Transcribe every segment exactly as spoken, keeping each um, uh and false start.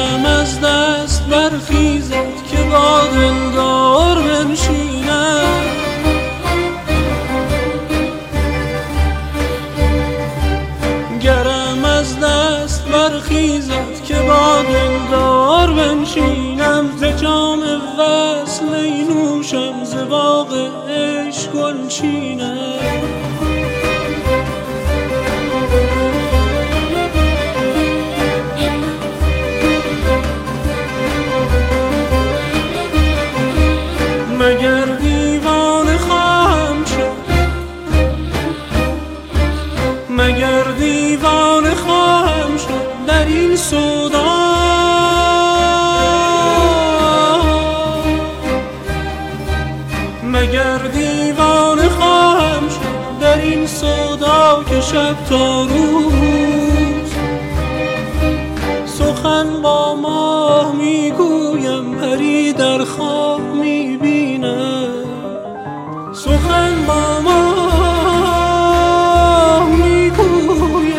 گرم از دست برخیزد که با دلدار بنشینم. گرم از دست برخیزد که با دلدار بنشینم. ز جام وصل می نوشم ز باغ عشق گل چینم. مگر دیوانه خواهم شد، مگر دیوانه خواهم شد در این سودا. مگر دیوانه خواهم شد در این سودا که شب تا روز سخن با ماه میگویم پری در خواب میبینم. سخن با ماه میگویم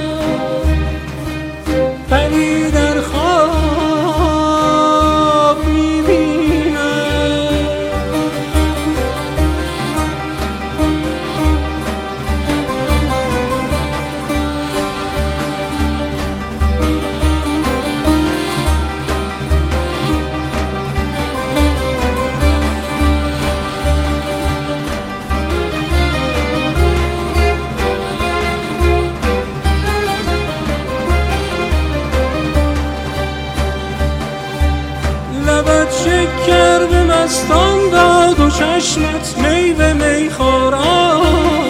پری در خواب میبینم. لبت شکر به مستان داد و چشمت می به میخوران.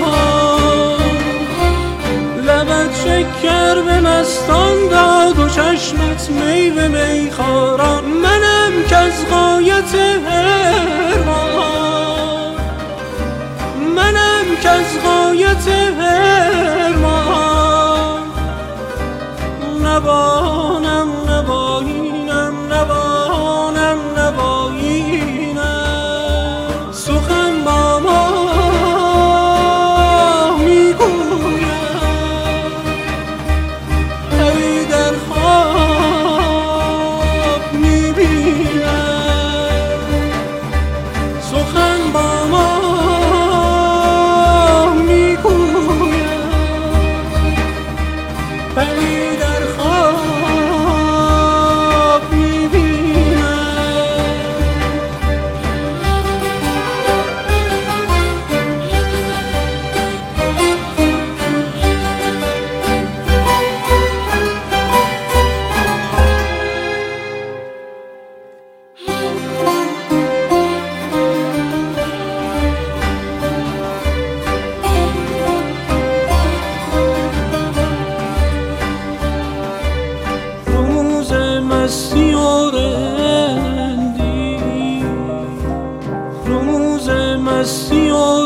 لبت شکر به مستان داد و چشمت می به میخوران. منم کز غایت حرمان، منم کز غایت حرمان. نبانم نباینم نبانم نباینم. سخن با ماه میگویم پری در خواب میبینم. سخن با ماه میگویم پری در خواب میبینم. رموز مستی و رندی، رموز مستی و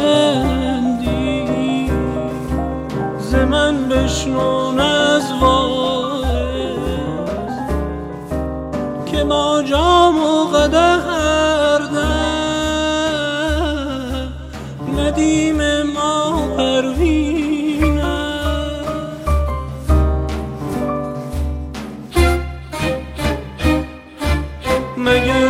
رندی ز من بشنو نزواعظ که با جام و قدح هر دم ندیم ما پروینه. مگر